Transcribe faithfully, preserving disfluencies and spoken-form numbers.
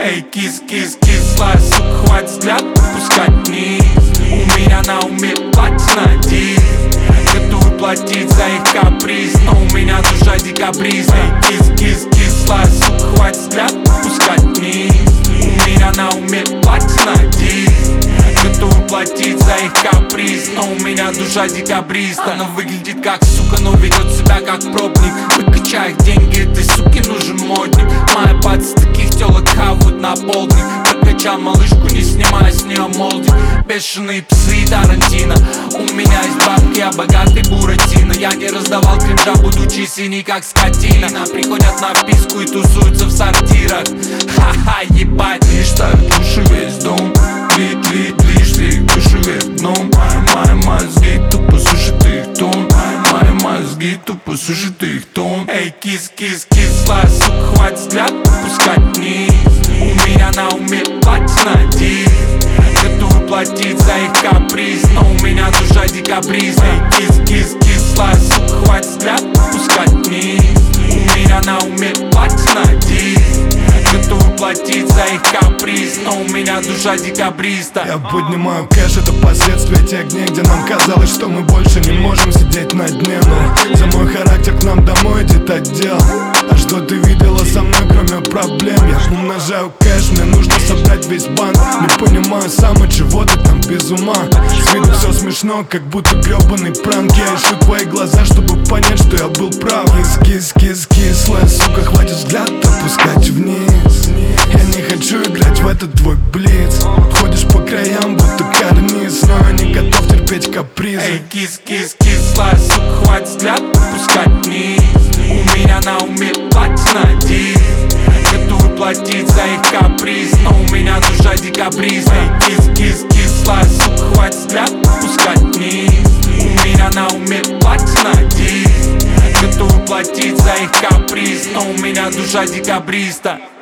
Эй, кис, кис, кислая сука, хватит взгляд пускать вниз. У меня на уме платье на диз, готовы платить за их каприз, но у меня душа декабрист. Эй, кис, кис, кислая сука, хватит взгляд пускать вниз. У меня на уме платье на диз, готовы платить за их каприз, но у меня душа декабриста. Она выглядит как сука, но ведет себя как пробник. Выкачай их деньги, этой суке нужен модник. Моя пац таких телок хавают на полдник. Прокачал малышку, не снимая с нее молдик. Бешеные псы и Тарантино. У меня есть бабки, я богатый Буратино. Я не раздавал кринжа, будучи синий как скотина. Приходят на писку и тусуются в сортирах. Ха-ха, ебать, лишь-то души весь дом. Лит, лит, лишь ли души вверх дном. Мои мозги тупо сушат их тон. Мои мозги тупо сушат их тон. Эй, кис, кис, кислая сука, хватит взгляд пускать вниз. У меня на уме платье на диз, готовы платить за их каприз, но у меня душа декабрист. Эй, кис, кис, кислая сука, хватит взгляд пускать вниз. У меня на уме платье на диз, готовы платить за их каприз, но у меня душа декабриста. Я поднимаю кэш, это последствия тех дней, где нам казалось, что мы больше не можем сидеть на дне. Но за мой характер к нам домой идет отдел. А что ты видела со мной, кроме проблем? Я умножаю кэш, мне нужно собрать весь банк. Не понимаю сам, от чего ты там без ума. С виду все смешно, как будто гребаный пранк. Я ищу твои глаза, чтобы понять, что я был прав. Кис, кис, кис, кислая сука, хватит взгляд опускать вниз. Я не хочу играть в этот твой блиц. Ходишь по краям, будто карниз, но я не готов терпеть капризы. Эй, кис, кис, кислая сука, хватит взгляд пускать вниз. У меня на уме платье на диз, готовы платить за их каприз, но у меня душа декабрист. Эй, кис, кис, кислая сука, хватит взгляд пускать вниз. У меня на уме платье на диз, готовы платить за их каприз, но у меня душа декабриста.